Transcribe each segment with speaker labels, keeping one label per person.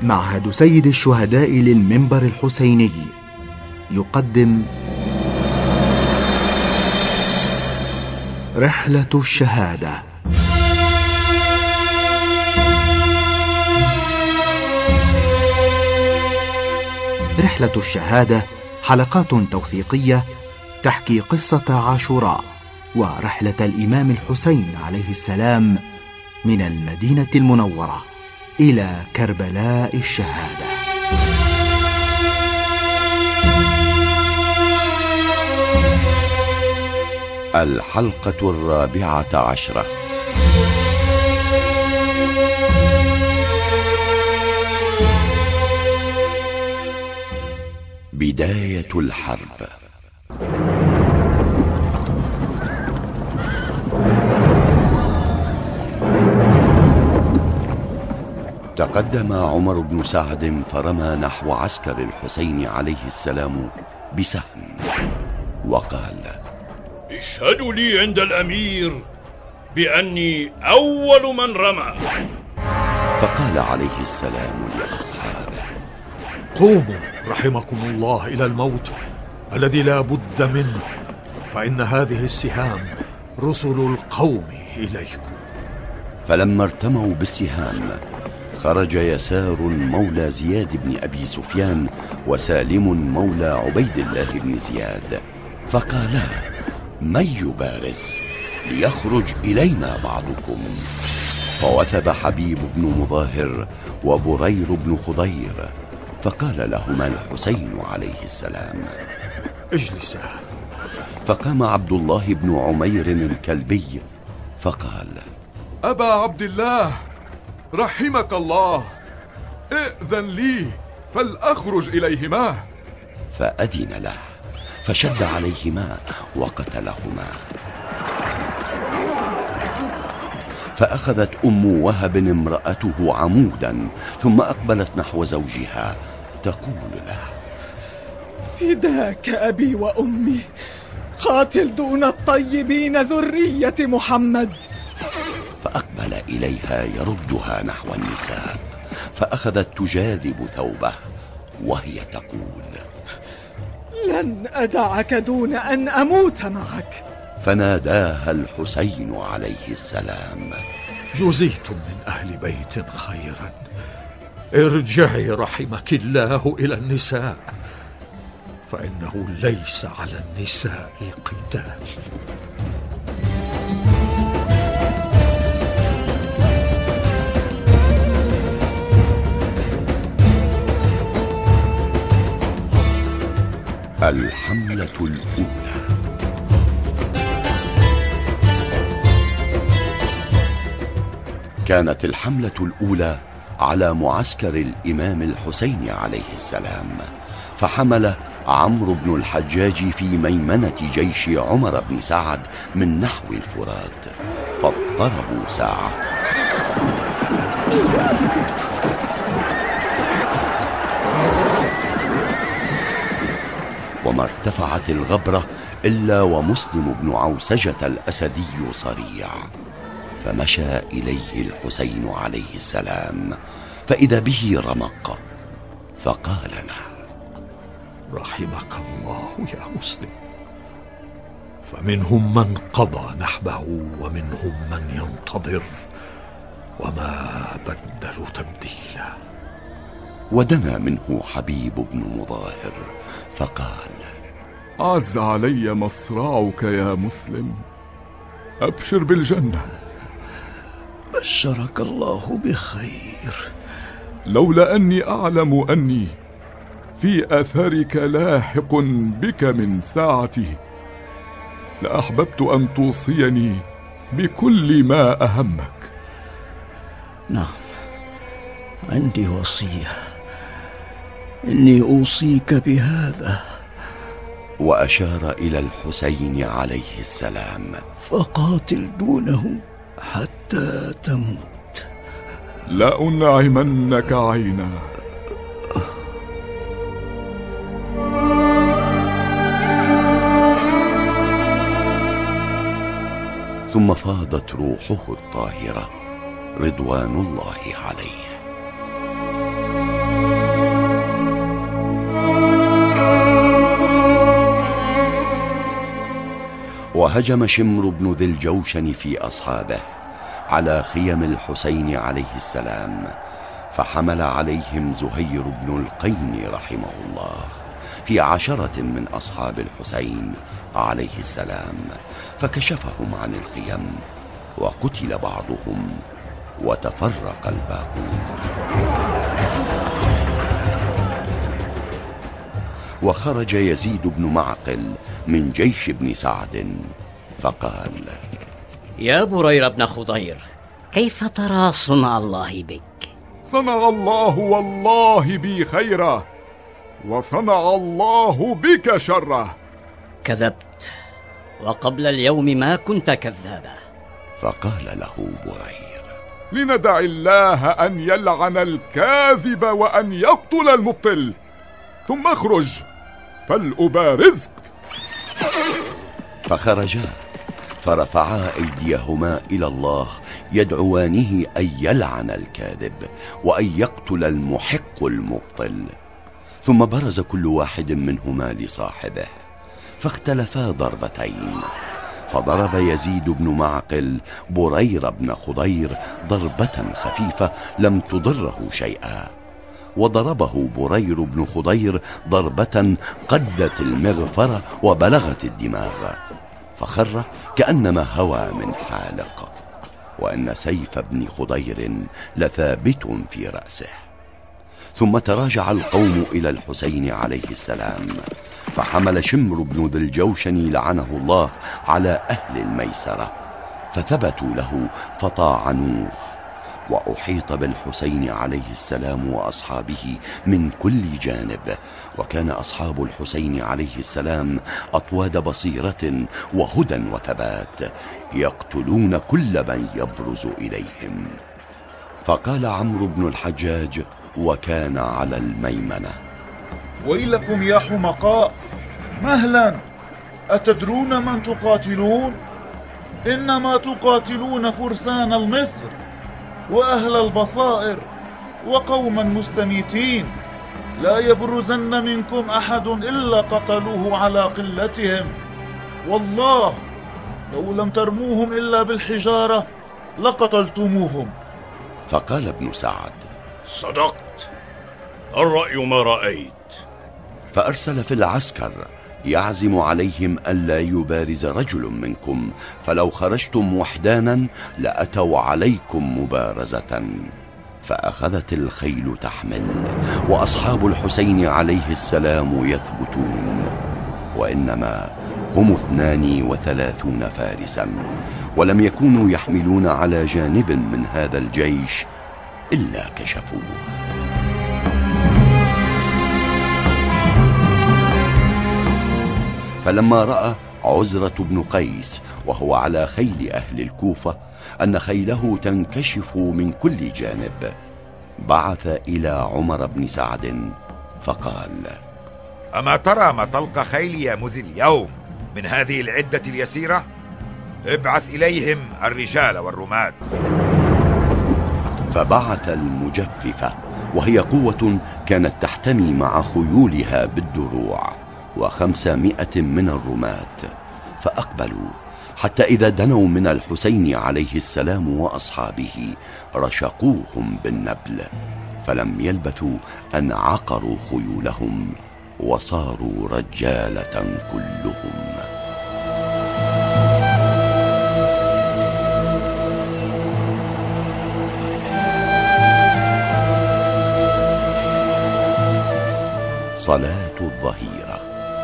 Speaker 1: معهد سيد الشهداء للمنبر الحسيني يقدم رحلة الشهادة. رحلة الشهادة حلقات توثيقية تحكي قصة عاشوراء ورحلة الإمام الحسين عليه السلام من المدينة المنورة إلى كربلاء الشهادة.
Speaker 2: الحلقة 14. بداية الحرب. تقدم عمر بن سعد فرمى نحو عسكر الحسين عليه السلام بسهم وقال:
Speaker 3: اشهدوا لي عند الأمير بأني أول من رمى.
Speaker 2: فقال عليه السلام لأصحابه:
Speaker 4: قوموا رحمكم الله إلى الموت الذي لا بد منه، فإن هذه السهام رسل القوم إليكم.
Speaker 2: فلما ارتموا بالسهام خرج يسار مولى زياد بن أبي سفيان وسالم مولى عبيد الله بن زياد، فقالا: من يبارز ليخرج إلينا بعضكم؟ فوثب حبيب بن مظاهر وبرير بن خضير، فقال لهما الحسين عليه السلام:
Speaker 4: اجلسا.
Speaker 2: فقام عبد الله بن عمير الكلبي فقال:
Speaker 5: أبا عبد الله رحمك الله، ائذن لي فلأخرج إليهما.
Speaker 2: فأذن له فشد عليهما وقتلهما. فأخذت أم وهب امرأته عمودا ثم أقبلت نحو زوجها تقول له:
Speaker 6: فداك أبي وأمي، قاتل دون الطيبين ذرية محمد.
Speaker 2: فأقبل إليها يردها نحو النساء، فأخذت تجاذب ثوبه وهي تقول:
Speaker 6: لن أدعك دون أن أموت معك.
Speaker 2: فناداها الحسين عليه السلام:
Speaker 4: جزيتم من أهل بيت خيرا، ارجعي رحمك الله إلى النساء، فإنه ليس على النساء قتال.
Speaker 2: الحملة الأولى. كانت الحملة الأولى على معسكر الإمام الحسين عليه السلام، فحمل عمرو بن الحجاج في ميمنة جيش عمر بن سعد من نحو الفرات، فاضطربوا ساعة. وما ارتفعت الغبرة إلا ومسلم بن عوسجة الأسدي صريع، فمشى إليه الحسين عليه السلام فإذا به رمق، فقال له:
Speaker 4: رحمك الله يا مسلم، فمنهم من قضى نحبه ومنهم من ينتظر، وما بدلوا تبديلا.
Speaker 2: ودنا منه حبيب بن مظاهر فقال:
Speaker 5: عز علي مصرعك يا مسلم، أبشر بالجنة.
Speaker 7: بشرك الله بخير.
Speaker 5: لولا أني أعلم أني في أثرك لاحق بك من ساعتي لأحببت أن توصيني بكل ما أهمك.
Speaker 7: نعم، عندي وصية، إني أوصيك بهذا.
Speaker 2: وأشار إلى الحسين عليه السلام:
Speaker 7: فقاتل دونه حتى تموت.
Speaker 5: لأنعمنك عينا.
Speaker 2: ثم فاضت روحه الطاهرة رضوان الله عليه. وهجم شمر بن ذي الجوشن في أصحابه على خيم الحسين عليه السلام، فحمل عليهم زهير بن القين رحمه الله في 10 من أصحاب الحسين عليه السلام، فكشفهم عن الخيم، وقتل بعضهم وتفرق الباقون. وخرج يزيد بن معقل من جيش بن سعد فقال:
Speaker 8: يا برير بن خضير، كيف ترى صنع الله بك؟
Speaker 5: صنع الله والله بي خيرا، وصنع الله بك شره.
Speaker 8: كذبت، وقبل اليوم ما كنت كذابا.
Speaker 2: فقال له برير:
Speaker 5: لندع الله أن يلعن الكاذب وأن يقتل المبطل، ثم اخرج فلأبارزك.
Speaker 2: فخرجا فرفعا أيديهما إلى الله يدعوانه أن يلعن الكاذب وأن يقتل المحق المبطل. ثم برز كل واحد منهما لصاحبه، فاختلفا ضربتين، فضرب يزيد بن معقل برير بن خضير ضربة خفيفة لم تضره شيئا، وضربه برير بن خضير ضربة قدت المغفرة وبلغت الدماغ، فخر كأنما هوى من حالق، وأن سيف ابن خضير لثابت في رأسه. ثم تراجع القوم إلى الحسين عليه السلام، فحمل شمر بن ذي الجوشن لعنه الله على أهل الميسرة، فثبتوا له فطاعنوه، وأحيط بالحسين عليه السلام وأصحابه من كل جانب، وكان أصحاب الحسين عليه السلام أطواد بصيرة وهدى وثبات، يقتلون كل من يبرز إليهم. فقال عمرو بن الحجاج وكان على الميمنة:
Speaker 9: ويلكم يا حمقاء، مهلا، أتدرون من تقاتلون؟ إنما تقاتلون فرسان المصر وأهل البصائر وقوما مستميتين، لا يبرزن منكم أحد إلا قتلوه على قلتهم، والله لو لم ترموهم إلا بالحجارة لقتلتموهم.
Speaker 2: فقال ابن سعد:
Speaker 3: صدقت، الرأي ما رأيت.
Speaker 2: فأرسل في العسكر يعزم عليهم ألا يبارز رجل منكم، فلو خرجتم وحدانا لأتوا عليكم مبارزة. فأخذت الخيل تحمل، وأصحاب الحسين عليه السلام يثبتون، وإنما هم 32 فارسا، ولم يكونوا يحملون على جانب من هذا الجيش إلا كشفوه. فلما رأى عزرة بن قيس وهو على خيل أهل الكوفة أن خيله تنكشف من كل جانب، بعث إلى عمر بن سعد فقال:
Speaker 10: أما ترى ما تلقى خيلي مذ اليوم من هذه العدة اليسيرة؟ ابعث إليهم الرجال والرماة.
Speaker 2: فبعث المجففة، وهي قوة كانت تحتمي مع خيولها بالدروع، و500 من الرماة، فأقبلوا حتى إذا دنوا من الحسين عليه السلام وأصحابه رشقوهم بالنبل، فلم يلبثوا أن عقروا خيولهم وصاروا رجالة كلهم. صلاة الظهيرة.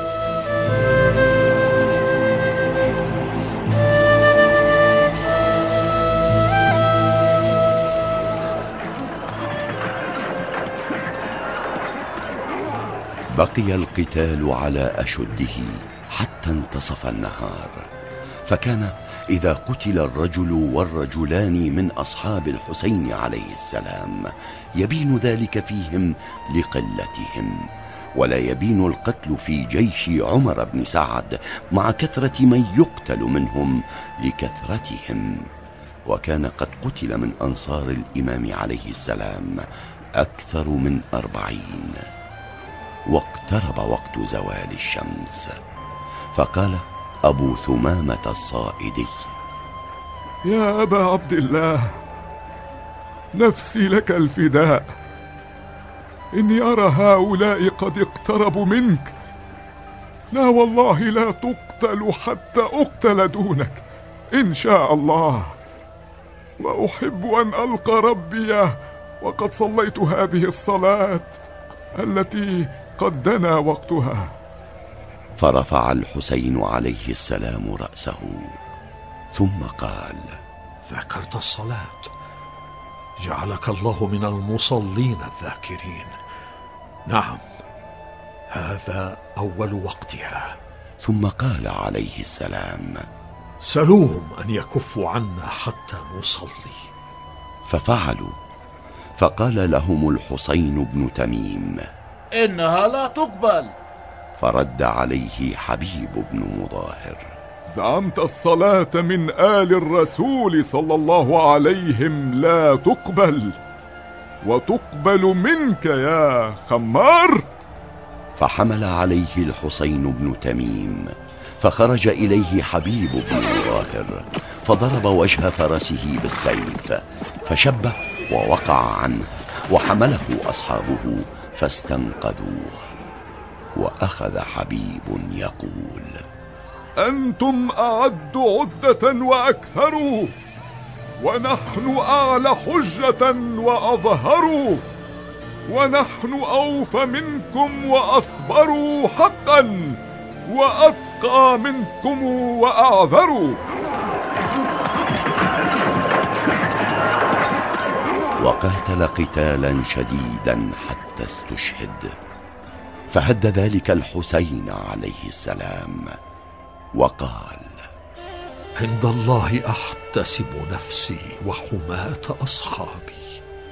Speaker 2: بقي القتال على أشده حتى انتصف النهار، فكان إذا قتل الرجل والرجلان من أصحاب الحسين عليه السلام يبين ذلك فيهم لقلتهم، ولا يبين القتل في جيش عمر بن سعد مع كثرة من يقتل منهم لكثرتهم. وكان قد قتل من أنصار الإمام عليه السلام أكثر من 40. واقترب وقت زوال الشمس، فقال: أبو ثمامة الصائدي:
Speaker 5: يا أبا عبد الله، نفسي لك الفداء، إني أرى هؤلاء قد اقتربوا منك. لا والله لا تقتل حتى أقتل دونك إن شاء الله، وأحب أن ألقى ربي وقد صليت هذه الصلاة التي قد دنا وقتها.
Speaker 2: فرفع الحسين عليه السلام رأسه ثم قال:
Speaker 4: ذكرت الصلاة، جعلك الله من المصلين الذاكرين. نعم، هذا أول وقتها.
Speaker 2: ثم قال عليه السلام:
Speaker 4: سلوهم أن يكفوا عنا حتى نصلي.
Speaker 2: ففعلوا، فقال لهم الحسين بن تميم:
Speaker 9: إنها لا تقبل.
Speaker 2: فرد عليه حبيب بن مظاهر:
Speaker 5: زعمت الصلاة من آل الرسول صلى الله عليهم لا تقبل، وتقبل منك يا خمار.
Speaker 2: فحمل عليه الحسين بن تميم، فخرج إليه حبيب بن مظاهر، فضرب وجه فرسه بالسيف، فشب ووقع عنه، وحمله أصحابه فاستنقذوه. وأخذ حبيب يقول:
Speaker 5: أنتم أعد عدة وأكثروا، ونحن أعلى حجة وأظهروا، ونحن أوفى منكم وأصبروا حقا، وأتقى منكم وأعذروا.
Speaker 2: وقاتل قتالا شديدا حتى استشهد. فهد ذلك الحسين عليه السلام وقال:
Speaker 4: عند الله أحتسب نفسي وحماة أصحابي.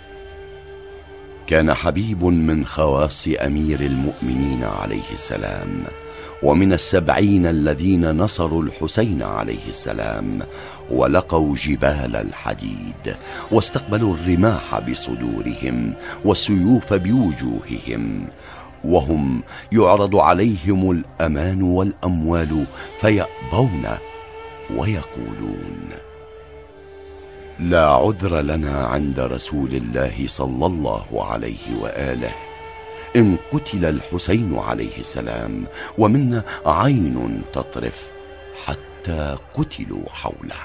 Speaker 2: كان حبيب من خواص أمير المؤمنين عليه السلام، ومن 70 الذين نصروا الحسين عليه السلام، ولقوا جبال الحديد، واستقبلوا الرماح بصدورهم والسيوف بوجوههم، وهم يعرض عليهم الأمان والأموال فيأبون ويقولون: لا عذر لنا عند رسول الله صلى الله عليه وآله إن قتل الحسين عليه السلام، ومنا عين تطرف حتى قتلوا حوله.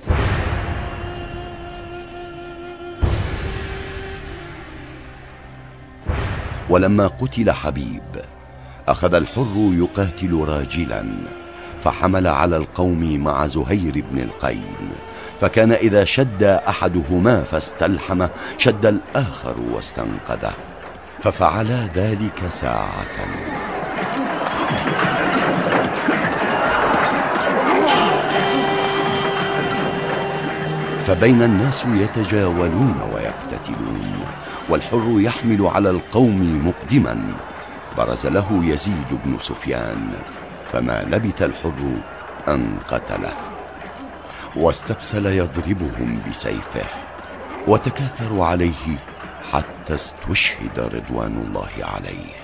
Speaker 2: ولما قتل حبيب، أخذ الحر يقاتل راجلا، فحمل على القوم مع زهير بن القين، فكان إذا شد أحدهما فاستلحم شد الآخر واستنقذه، ففعلا ذلك ساعة. فبين الناس يتجاولون ويقتتلون، والحر يحمل على القوم مقدما. برز له يزيد بن سفيان، فما لبث الحر أن قتله، واستبسل يضربهم بسيفه، وتكاثروا عليه حتى استشهد رضوان الله عليه.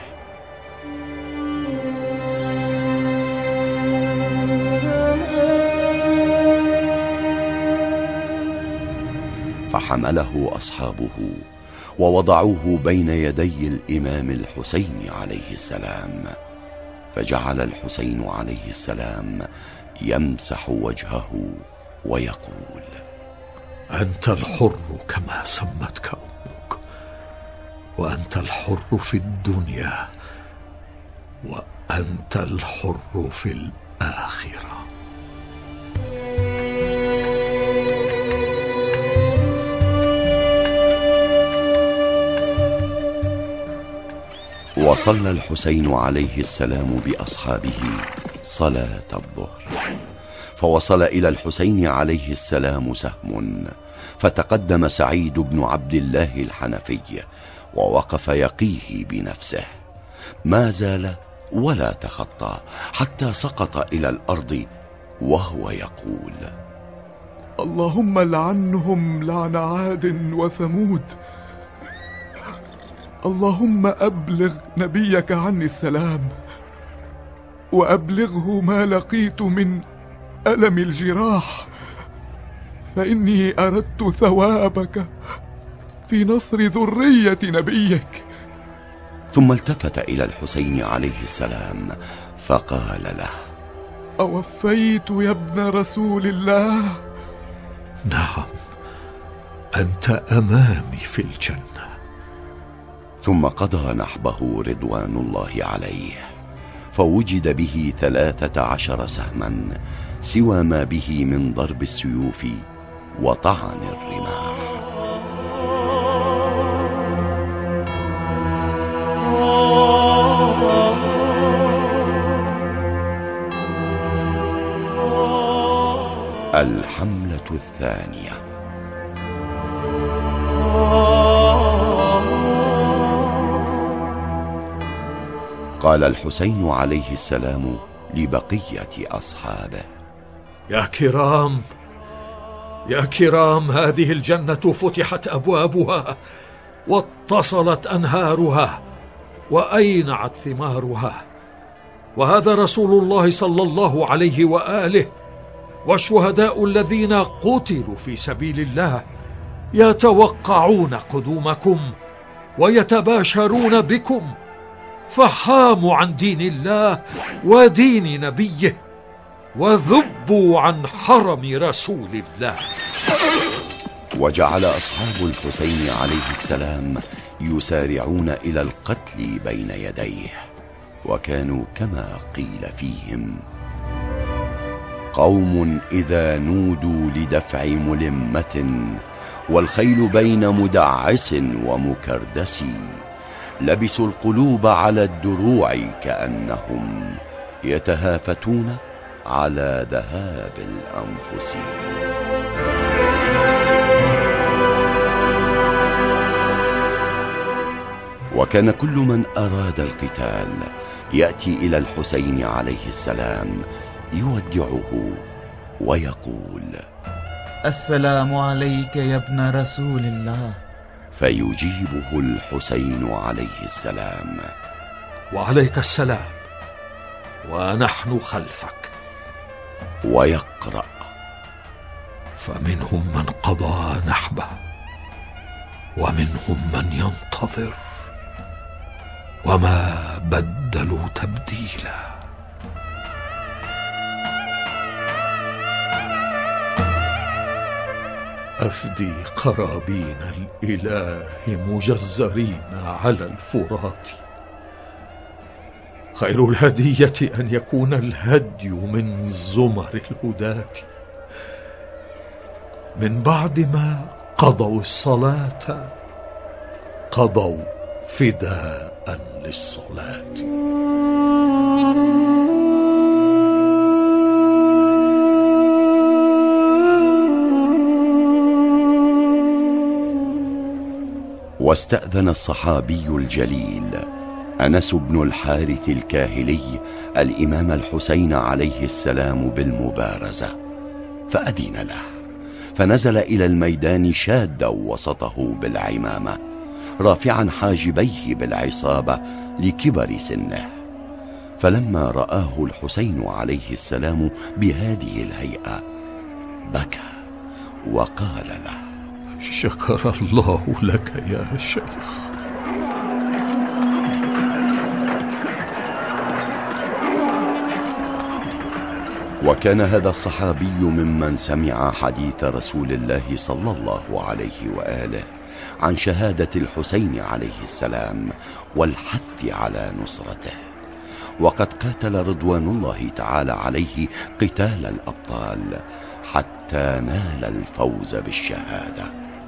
Speaker 2: فحمله أصحابه ووضعوه بين يدي الإمام الحسين عليه السلام، فجعل الحسين عليه السلام يمسح وجهه ويقول:
Speaker 4: أنت الحر كما سمتك أمك، وأنت الحر في الدنيا، وأنت الحر في الآخرة.
Speaker 2: وصلى الحسين عليه السلام بأصحابه صلاة الظهر، فوصل إلى الحسين عليه السلام سهم، فتقدم سعيد بن عبد الله الحنفي ووقف يقيه بنفسه، ما زال ولا تخطى حتى سقط إلى الأرض وهو يقول:
Speaker 5: اللهم لعنهم لعن عاد وثمود، اللهم أبلغ نبيك عني السلام، وأبلغه ما لقيت من ألم الجراح، فإني أردت ثوابك في نصر ذرية نبيك.
Speaker 2: ثم التفت إلى الحسين عليه السلام فقال له:
Speaker 5: أوفيت يا ابن رسول الله؟
Speaker 4: نعم، أنت أمامي في الجنة.
Speaker 2: ثم قضى نحبه رضوان الله عليه، فوجد به 13 سهما سوى ما به من ضرب السيوف وطعن الرماح. الحملة الثانية. قال الحسين عليه السلام لبقية أصحابه:
Speaker 4: يا كرام، هذه الجنة فتحت أبوابها واتصلت أنهارها وأينعت ثمارها، وهذا رسول الله صلى الله عليه وآله والشهداء الذين قتلوا في سبيل الله يتوقعون قدومكم ويتباشرون بكم، فحاموا عن دين الله ودين نبيه وذبوا عن حرم رسول الله.
Speaker 2: وجعل أصحاب الحسين عليه السلام يسارعون إلى القتل بين يديه، وكانوا كما قيل فيهم: قوم إذا نودوا لدفع ملمة والخيل بين مدعس ومكردس، لبسوا القلوب على الدروع كأنهم يتهافتون على ذهاب الأنفس. وكان كل من أراد القتال يأتي إلى الحسين عليه السلام يودعه ويقول:
Speaker 11: السلام عليك يا ابن رسول الله.
Speaker 2: فيجيبه الحسين عليه السلام:
Speaker 4: وعليك السلام، ونحن خلفك.
Speaker 2: ويقرأ:
Speaker 4: فمنهم من قضى نحبه ومنهم من ينتظر وما بدلوا تبديلا. أفدي قرابين الإله مجزرين على الفرات، خير الهدية أن يكون الهدي من زمر الهداة. من بعد ما قضوا الصلاة قضوا فداء للصلاة.
Speaker 2: واستأذن الصحابي الجليل أنس بن الحارث الكاهلي الإمام الحسين عليه السلام بالمبارزة، فأذن له، فنزل إلى الميدان شادا وسطه بالعمامة، رافعا حاجبيه بالعصابة لكبر سنه. فلما رآه الحسين عليه السلام بهذه الهيئة بكى وقال له:
Speaker 4: شكر الله لك يا شيخ.
Speaker 2: وكان هذا الصحابي ممن سمع حديث رسول الله صلى الله عليه وآله عن شهادة الحسين عليه السلام والحث على نصرته، وقد قاتل رضوان الله تعالى عليه قتال الأبطال حتى نال الفوز بالشهادة.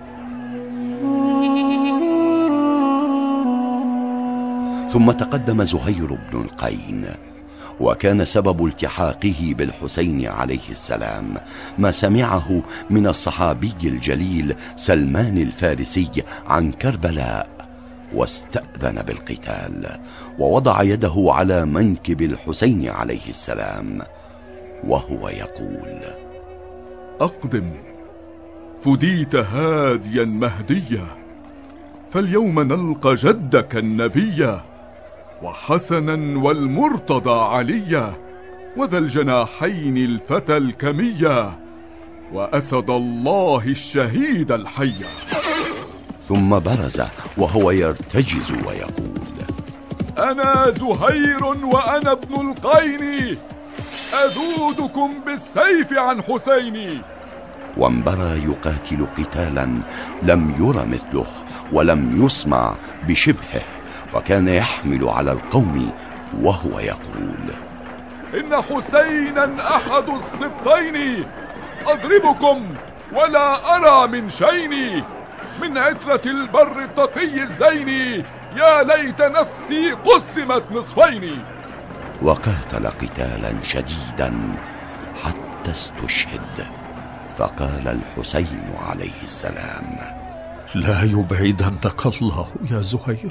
Speaker 2: ثم تقدم زهير بن القين، وكان سبب التحاقه بالحسين عليه السلام ما سمعه من الصحابي الجليل سلمان الفارسي عن كربلاء، واستأذن بالقتال ووضع يده على منكب الحسين عليه السلام وهو يقول:
Speaker 5: أقدم، فديت هاديا مهديا، فاليوم نلقى جدك النبيا، وحسنا والمرتضى عليا، وذا الجناحين الفتى الكميا، وأسد الله الشهيد الحيا.
Speaker 2: ثم برز وهو يرتجز ويقول:
Speaker 5: أنا زهير وأنا ابن القين، أذودكم بالسيف عن حسيني.
Speaker 2: وانبرى يقاتل قتالا لم ير مثله ولم يسمع بشبهه، وكان يحمل على القوم وهو يقول:
Speaker 5: إن حسينا أحد السبطين، أضربكم ولا أرى من شيني، من عترة البر التقي الزين، يا ليت نفسي قسمت نصفين.
Speaker 2: وقاتل قتالا شديدا حتى استشهد، فقال الحسين عليه السلام:
Speaker 4: لا يبعدنك الله يا زهير،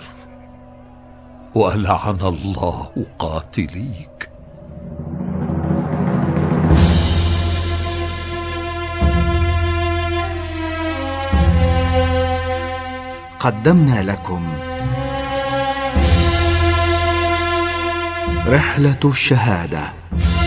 Speaker 4: ولعن الله قاتليك.
Speaker 1: قدمنا لكم رحلة الشهادة.